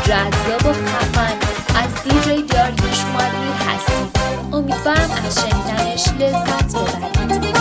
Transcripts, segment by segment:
جذاب و خفن از دیجی داریوش مانی هستید. امیدوارم از شنیدنش لذت ببرید.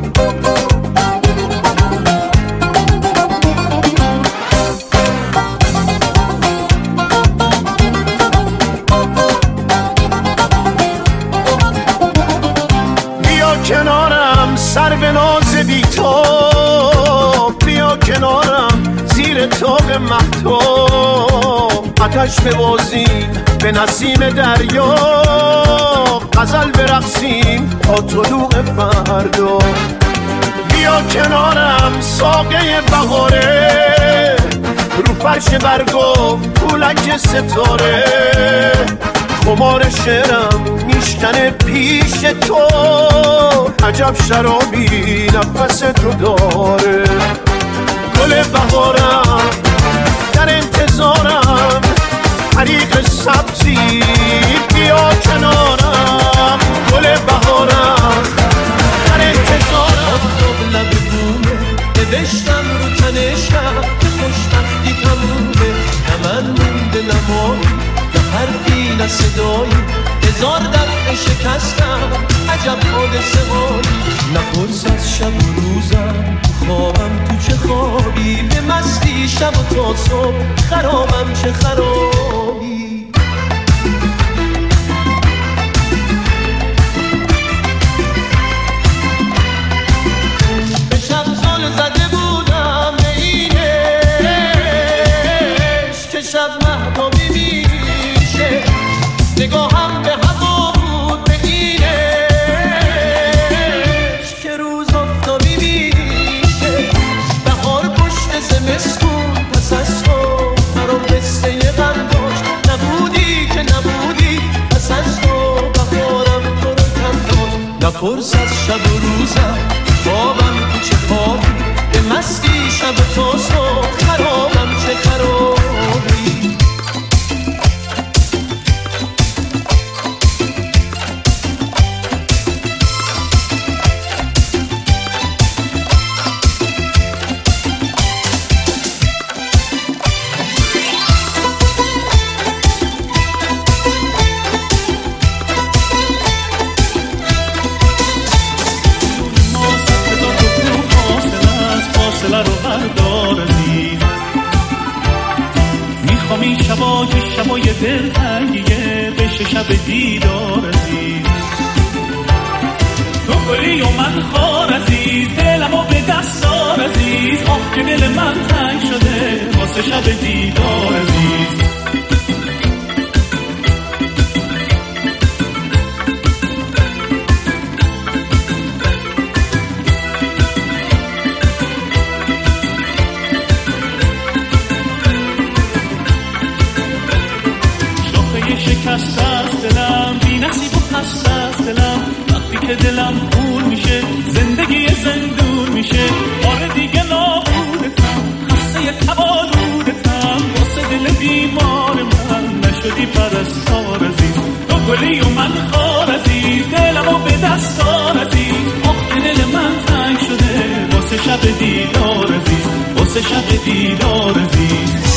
کنارم سر به ناز بی تو، بیا کنارم زیر طاق مهتاب، آتش ببازیم به نسیم دریا، غزل برقصیم تا طلوع فردا. بیا کنارم ساقه بهاره، رو فرش برگو پولک ستاره، خمار شعرم میشکنه پیش تو، عجب شرابی نفس تو داره. گل بهارم در انتظارم، حریق سبزی بیا کنارم. گل بهارم در انتظارم. آفتاب لب بومه نوشتم رو تنشم که خوشبختی تمومه، نه من مونده نمایی نه حرفی نه صدایی، هزار دفعه شکستم عجب حادثه هایی. نپرس از شب و روزم خوابم تو چه خوابی، به مستی شب و تا صبح خرابم چه خرابی. به شب زل زده بودم به اینش که شب مهتابی میشه، نگاهم به هوا بود به اینش که روز آفتابی میشه. بهار پشت زمستون پس از تو برام قصه غم داشت، نبودی که نبودی پس از تو بهارم تو رو کم داشت. نپرس از شب و روزم خوابم تو چه خوابی، به مستی شب تا صبح خرابم چه خرابی. شبای دلتنگیه بشه شب دیدار عزیز، تو گلی و من خار عزیز، دلمو به دست دار عزیز، آه که دل من تنگ شده واسه شب دیدار عزیز. شکست از دلم بی نصیب و خسته از دلم، وقتی که دلم خون میشه زندگی زندون میشه. آره دیگه نابودتم خسته تبالودتم، واسه دل بیمار من نشدی پرستار عزیز، تو گلی و من خار عزیز، دلمو به دست دار عزیز، آخ که دل من تنگ شده واسه شب دیدار عزیز، واسه شب دیدار عزیز.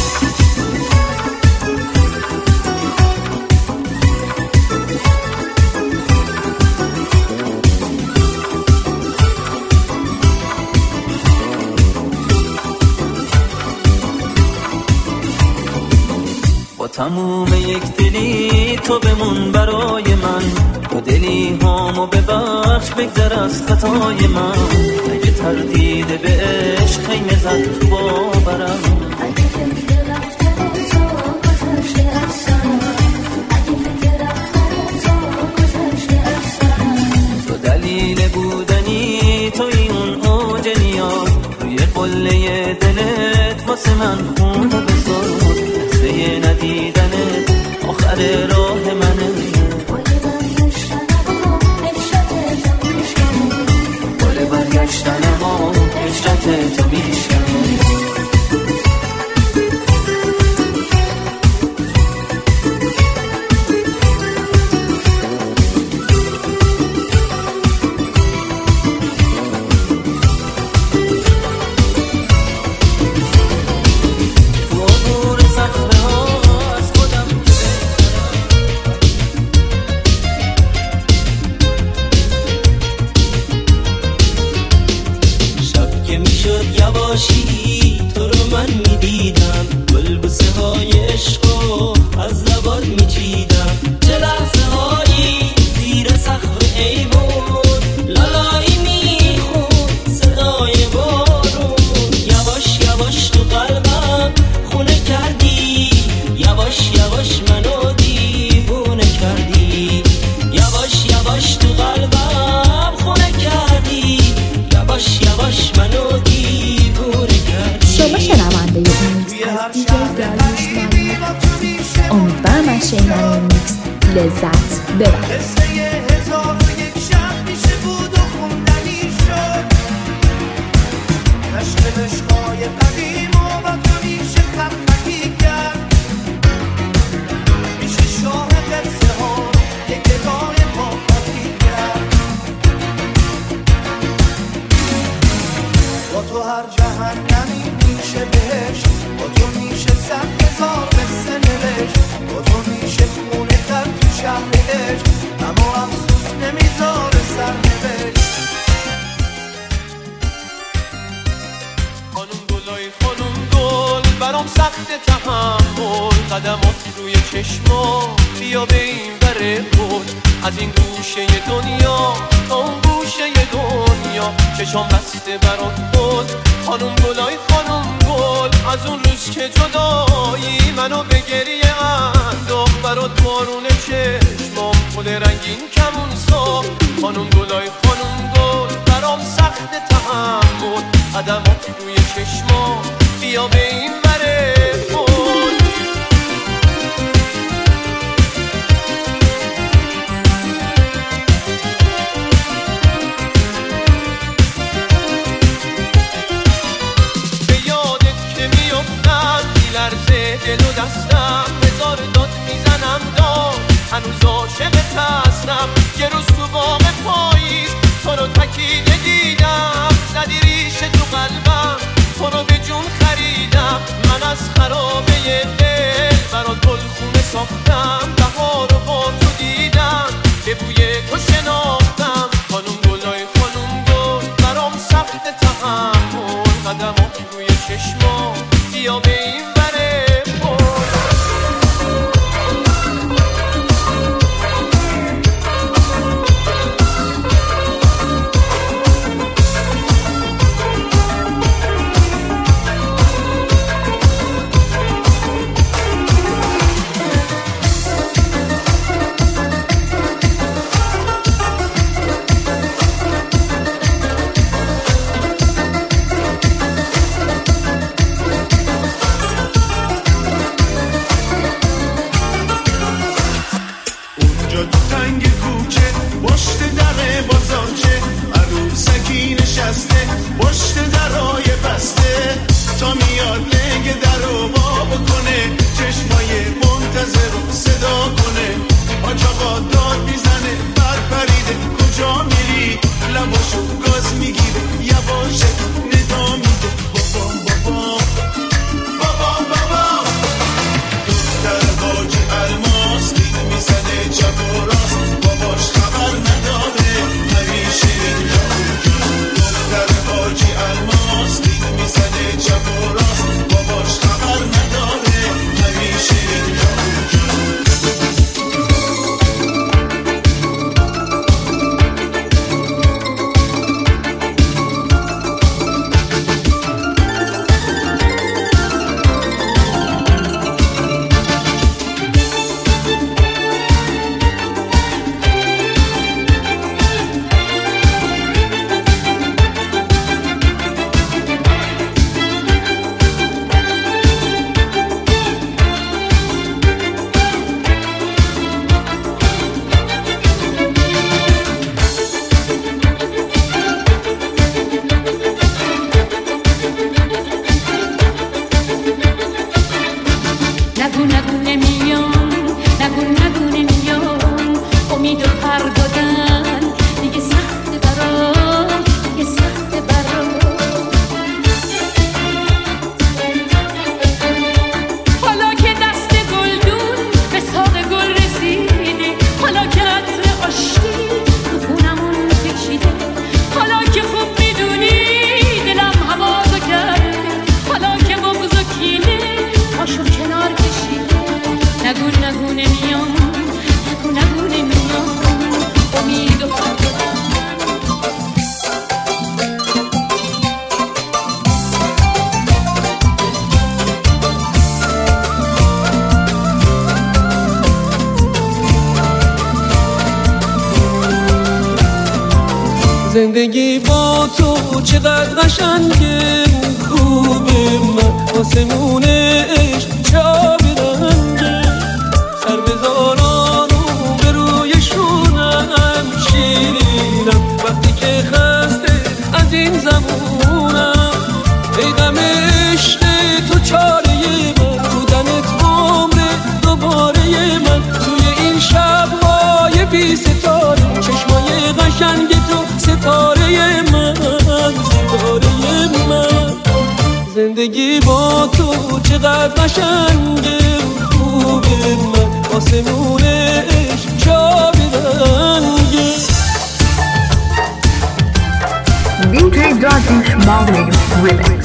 تموم یک دلی تو بمون برای من، تو دلی هامو ببخش بگذر از خطای من، اگه تردید به عشق خیمه زد تو باورم، اگه فکر رفتن تو گذشته از سرم، اگه فکر رفتن تو گذشته از سرم، تو دلیل بودنی توی اون اوج نیاز، روی قله دلت واسه من خون بساز، لحظه ندیدنت آخر راه منه، گل برگشتن ما عشرت تو میشکنه. تو عبور صخره ها میشد یواشی تو رو من میدیدم گلبوسه های عشقو از لبات میچیدم چه لحظه هایی زیر سقف ایوون لالایی میخون صدای بارون یواش یواش تو قلبم خونه کردی یواش یواش منو دیوونه کردی یواش یواش تو قلبم خونه کردی یواش یواش منو دیوونه کردی. شما شنونده میکس از دیجی داریوش مانی هستید. امیدوارم از شنیدن این میکس لذت ببرید. عشقای قدیم و با تو میشه خطی کرد میشه شاه قصه ها یک گدای ما خطی کرد با تو هر جهنمی میشه بهش با تو میشه 100,000 قصه نوشت با تو میشه خونه کرد تو شهرش اما افسوس نمیذاره سر نوشت برام سخت تحمل قدمات روی چشما بیا به این وره بود از این گوشه دنیا تا اون گوشه دنیا چشام بسته برات بود خانم گلای خانم گل از اون روز که جدایی منو به گریه انداخت برات بارون چشمام گل رنگین کمون ساخت خانم گلای خانم گل برام سخت تحمل قدمات روی چشما بیا به این وره بود به یادت که میفتم میلرزه دل و دستم هزار داد میزنم داد هنوز عاشقت هستم یه روز تو باغ پاییز تو رو تکیده دیدم زدی ریشه تو قلبم تو رو به جون خریدم من از خرابه دل برات گلخونه ساختم بهار رو با تو دیدم به بوی تو شناختم خانم گلای خانم گل برام سخت تحمل قدمات روی چشما بیا به این وره زندگی با تو چقدر قشنگه، خوبه من آسمون عشق چه آب رنگه، سر بذاران و به رویشونم شیرینم وقتی که خسته از این زمونم. ای غم عشق تو چاره من، بودنت عمر دوباره من، توی این شب‌های بی ستاره چشمای قشنگ تو ستاره من، ستاره من. زندگی با تو چقدر قشنگه، خوبه من آسمون عشق چه آب رنگه. DJ Dardish Mowgli Remix.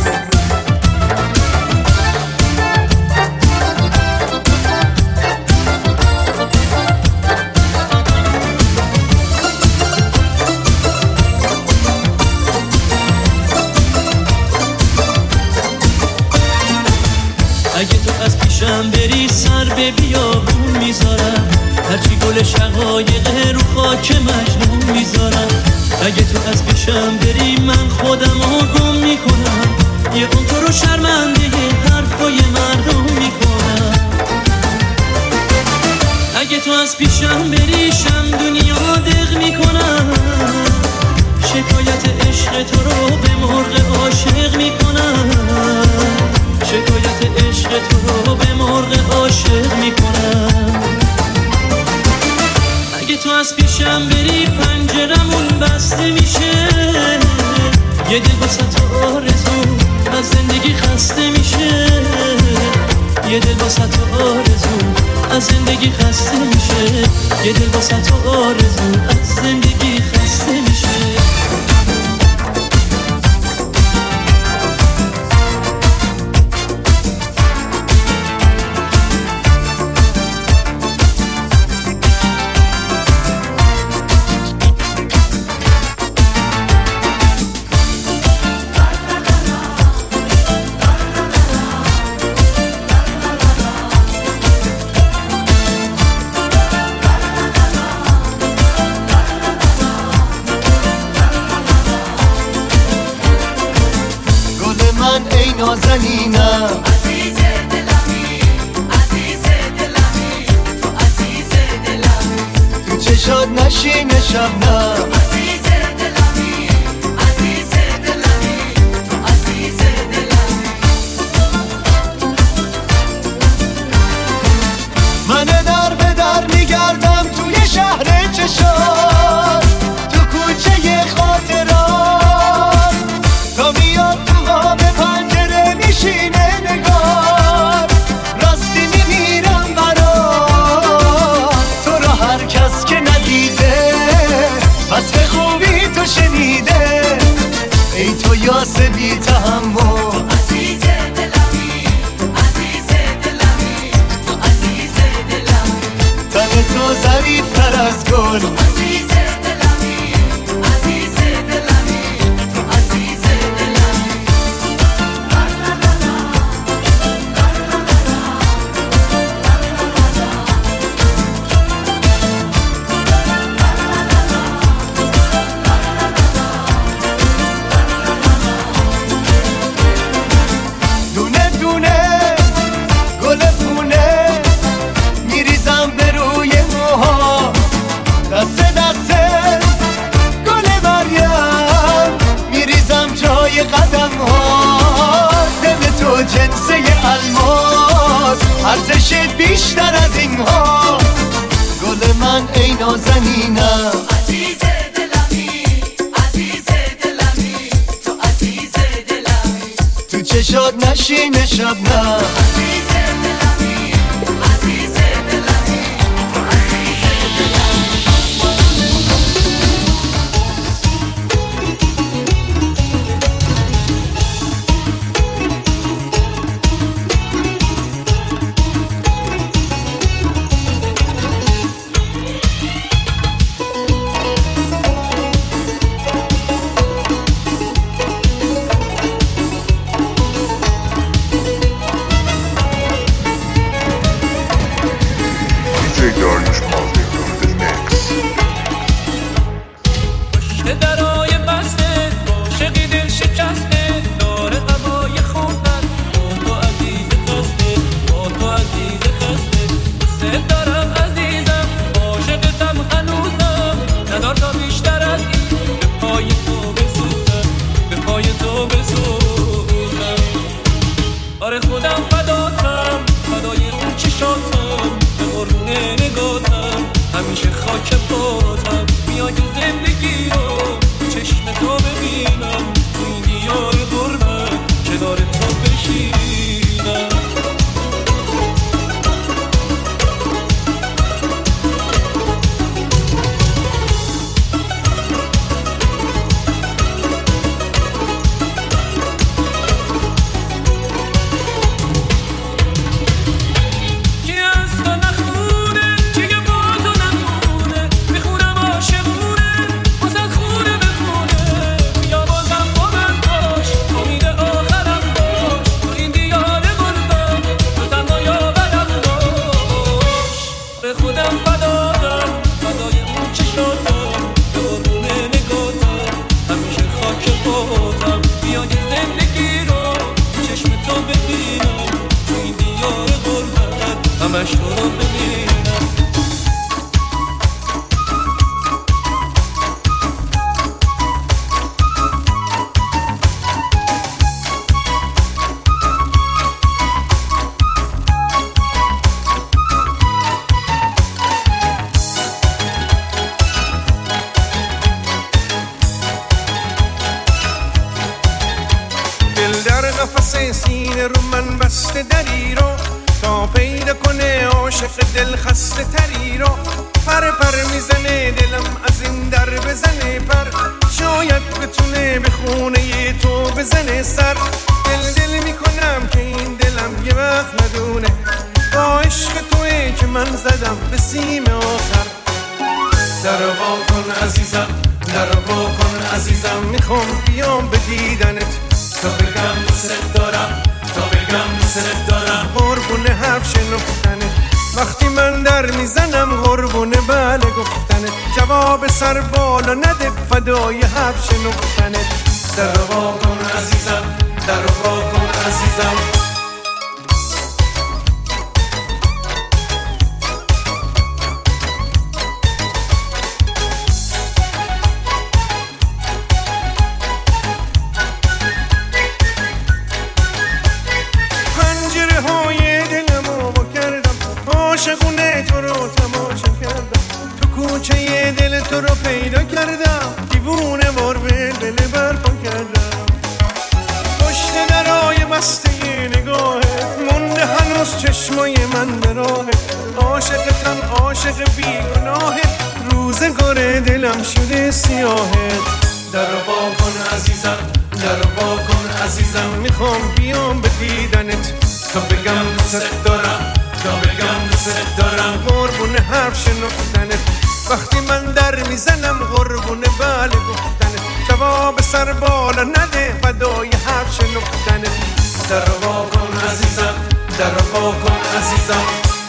اگه تو از پیشم بری سر به بیابون میذارم، هرچی گل شقایقه رو خاک مجنون میذارم. اگه تو از پیشم بری من خودمو گم میکنم، یه اون تو رو شرمنده حرفای مردم میکنم. اگه تو از پیشم بری شم دنیا دق میکنم، شکایت عشق تو رو به مرغ عاشق میکنم، شکایت عشق تو رو به مرغ عاشق میکنم. اگه تو از پیشم بری پنجرمون بسته میشه، یه دل واسه تو آرزو از زندگی خسته میشه، یه دل واسه تو آرزو از زندگی خسته میشه، یه دل واسه تو آرزو از زندگی خسته میشه. نازنینم عزیز دلمی، عزیز دلمی، تو عزیز دلمی، تو چشات نشین شبنم عزیز دلمی، عزیز دلمی، تو عزیز دلمی. من در به در میگردم توی شهر چشات، تو کوچه خاطرات، تا میاد تو قاب پنجره میشینه نگار، راستی میمیرم برات، تو رو هر کس که ندیده وصف خوبی تو شنیده، ای تو یاس بی تحمل عزیز دلمی، عزیز دلمی، تو عزیز دلمی، تن تو ظریف‌تر از گل عزیز دلمی، عزیز دلمی، تو عزیز دلمی. دونه دونه گل پونه میریزم به روی موها، دسته دسته گل مریم میریزم جای قدم ها، دل تو جنسه الماس ارزشت بیشتر از این ها، گل من ای نازنینم عزیز دلمی، عزیز دلمی، تو عزیز دلمی، تو چشات نشین شبنم عزیز دلمی، عزیز دلمی، تو عزیز دلمی. قفس سینه رو من بسته دری رو تا پیدا کنه عاشق دل خسته تری رو پر پر میزنه دلم از این در بزنه پر شاید بتونه به خونه تو بزنه سر دل میکنم که این دلم یه وقت ندونه با عشق توی که من زدم به سیم آخر در وا کن عزیزم در وا کن عزیزم میخوام بیام به دیدنت تا بگم دوست دارم تا بگم دوست دارم قربون حرف شنفتنت وقتی من در میزنم قربونه بله گفتنت جواب سر بالا نده فدای حرف شنفتنت در وا کن عزیزم در وا کن عزیزم عاشقونه تو رو تماشا کردم تو کوچه دل تو رو پیدا کردم دیوونه وار بل برپا کردم پشت درای بسته نگاهت مونده هنوز چشمای من به راهت عاشقتم عاشق بیگناهت روزگار دلم شده سیاهت در وا کن عزیزم در وا کن عزیزم میخوام بیام به دیدنت تا بگم دوست دارم تا بگم دوست دارم قربون حرف شنفتنت وقتی من در میزنم قربون بله گفتنت جواب سر بالا نده فدای حرف شنفتنت در وا کن عزیزم در وا کن عزیزم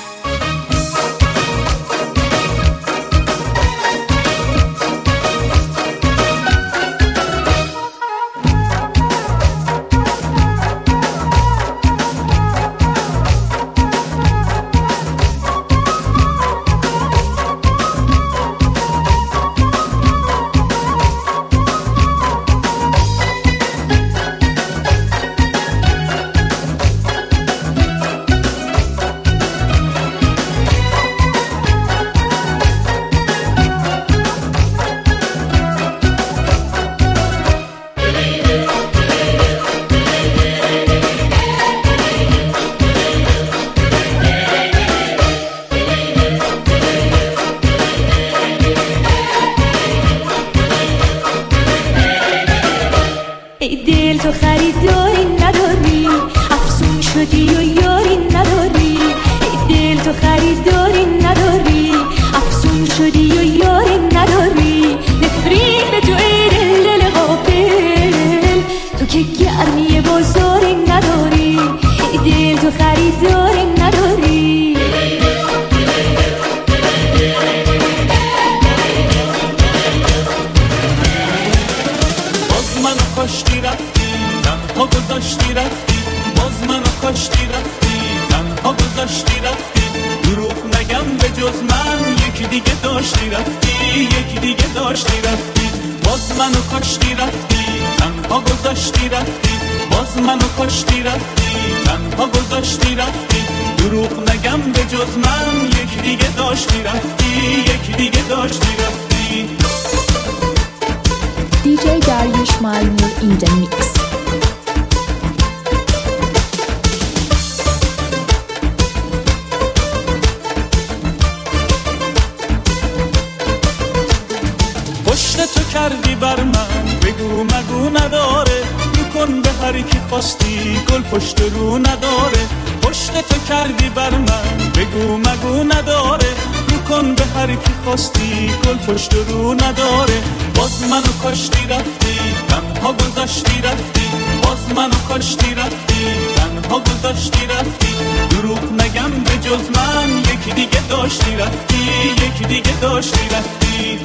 دل تو خریداری نداری افسون شدی و یاری نداری دل تو خریداری نداری افسون شدی و یاری نداری نفرین تو ای دل غافل تو که گرمی بازاری نداری دل تو خریداری نداری کاشتی رفتی تنها گذاشتی رفتی باز منو کاشتی رفتی تنها گذاشتی رفتی دروغ نگم به جز من یکی دیگه داشتی رفتی یکی دیگه داشتی رفتی باز منو کاشتی رفتی تنها گذاشتی رفتی باز منو کاشتی رفتی تنها گذاشتی رفتی دروغ نگم به جز من یکی دیگه داشتی رفتی یکی دیگه داشتی رفتی DJ Dariush Malmur in the mix. پشت تو کردی بر من بگو مگو نداره میکن به هر کی خواستی گل پشت رو نداره پشت تو کردی بر من بگو مگو نداره میکن به هر کی خواستی گل پشت رو نداره باز منو کاشتی رفتی تنها گذاشتی رفتی باز منو کاشتی رفتی تنها گذاشتی رفتی دروغ نگم به جز من یکی دیگه داشتی رفتی یکی دیگه داشتی رفتی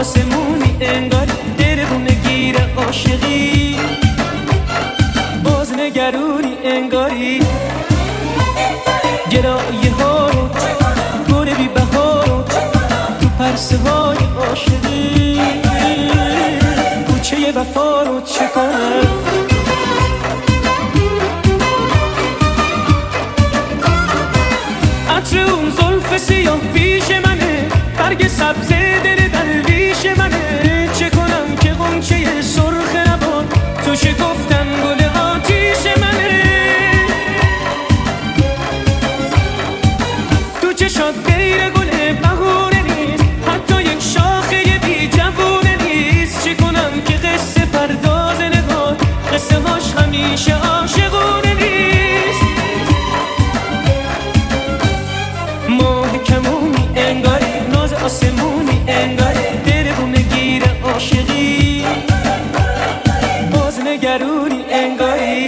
آسمونی انگار دلمونه گیر عاشقی، باز نگرونی انگاری گرایه ها رو گل بی بها رو تو پرسه های عاشقی، کوچه وفا رو چه کنم؟ عطر اون زلف سیاه پیش منه، برگ سبز دل درویش منه، چه کنم که غنچه سرخ لبان تو شکفتن گل آتیش منه، تو چشات غیر گل بهونه نیست، حتی یک شاخه بی جوونه نیست، چه کنم که قصه پرداز نگاه قصه هاش همیشه عاشقونه نیست، ماه کمونی انگاری ناز آسمونی انگاری دلمونه گیر عاشقی، باز نگرونی انگاری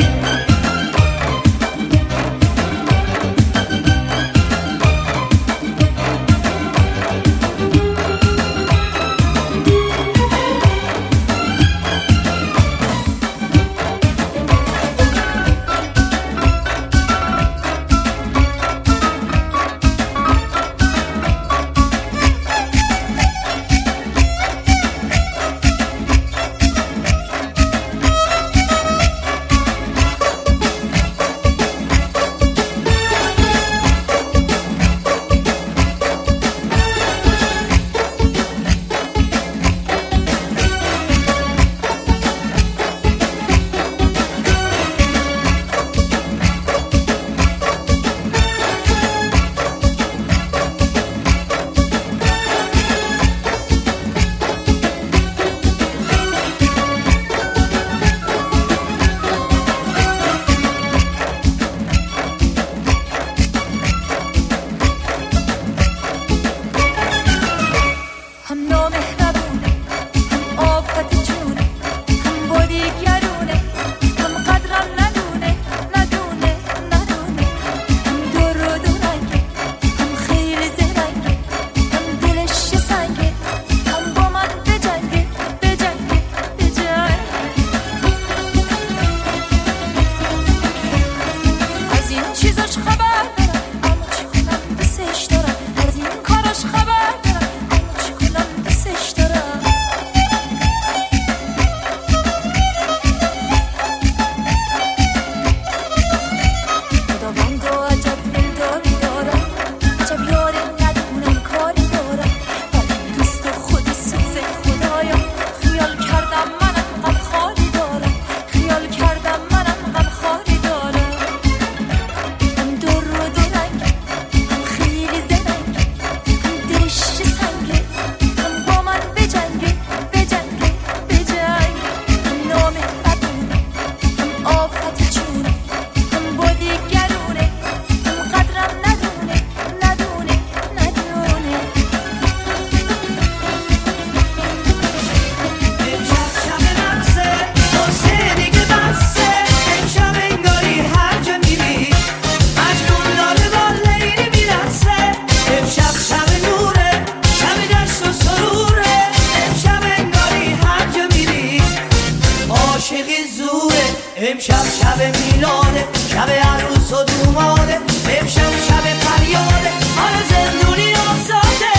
امشب شب میلاده، شب عروس و دوماده، امشب شب فریاده، حال زندونی آزاده.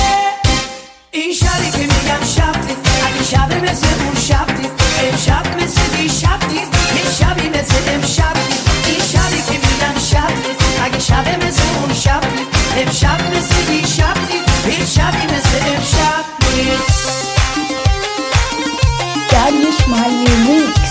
این شبی که میگم شب نیست، اگه شب مثل اون شب نیست، امشب مثل دیشب نیست، این شبی مثل امشب نیست. این شبی که میگم شب نیست، اگه شب مثل اون شب نیست، امشب مثل دیشب نیست، این شبی مثل امشب نیست. داریوش مالی میکس.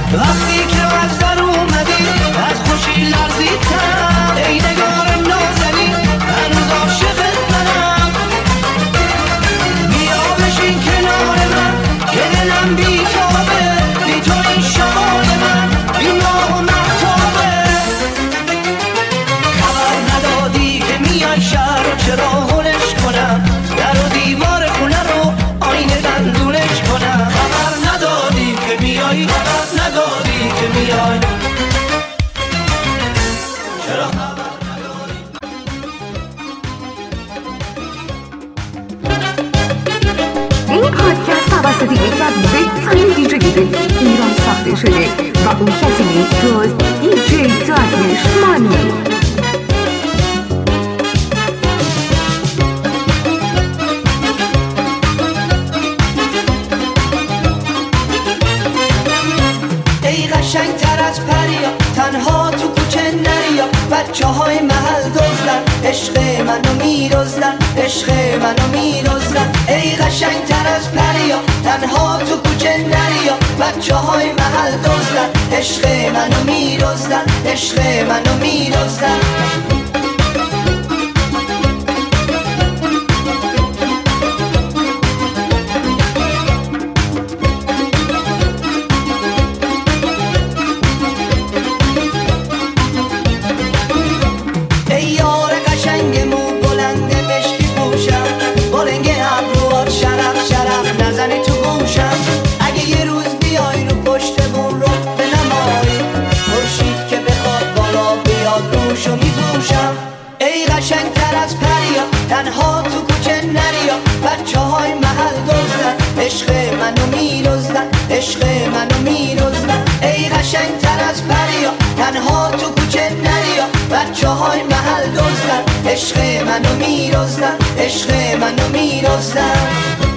وقتی که از در اومدی از خوشی لرزیدم ای نگار نازنین هنوز عاشقت منم بیا بشین کنار من که دلم بیتابه بی تو این شبای من بی ماه و مهتابه خبر ندادی که میای شهر و چرا هلش کنم در و دیوار خونه رو آینه دندونش کنم خبر ندادی که میای خبر ندادی که میای چرا خبر ندادی این پادکست توسط یکی از بهترین دیجی ایران ساخته شده و اون کسی نیست جز دیجی داریوش مانی. ای قشنگ تر از پریا تنها تو کوچه نریا بچه های محل دزدن عشق منو میرزدن عشق منو میرزدن ای قشنگ تر از پریا تنها تو کوچه نریا بچه های محل دزدن عشق منو میرزدن عشق منو میرزدن تنها تو کوچه نریا بچه های محل دزدن عشق منو میرزدن عشق منو میرزدن ای قشنگ تر از پریا تنها تو کوچه نریا بچه های محل دزدن عشق منو میرزدن عشق منو میرزدن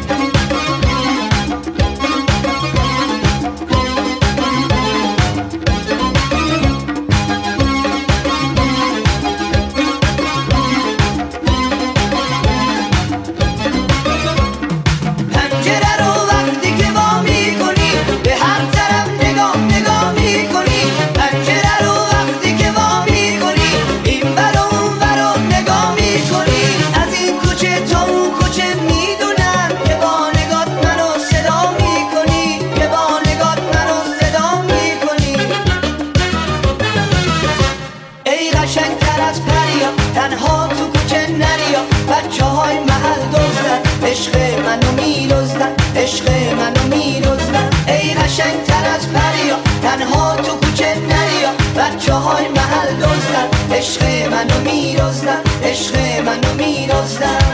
تنها تو کوچه نریا بچه های محل دزدن عشق منو میرزدن عشق منو میرزدن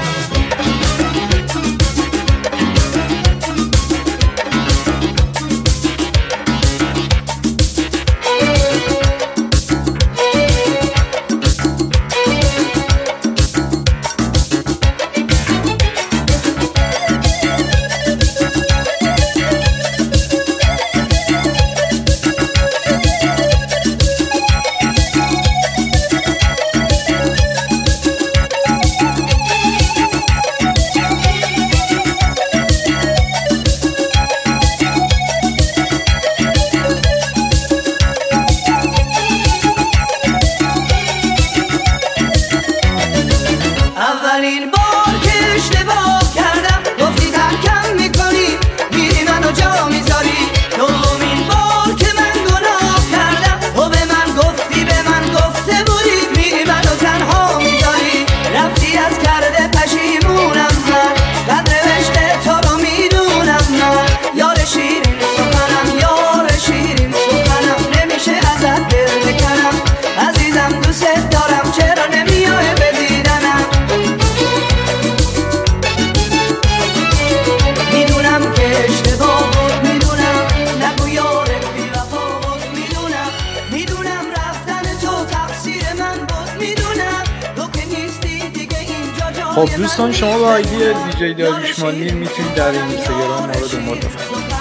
خب دوستان شما با آیدی دیجی داریوش مانی میتونید در اینستاگرام ما رو دنبال بکنید.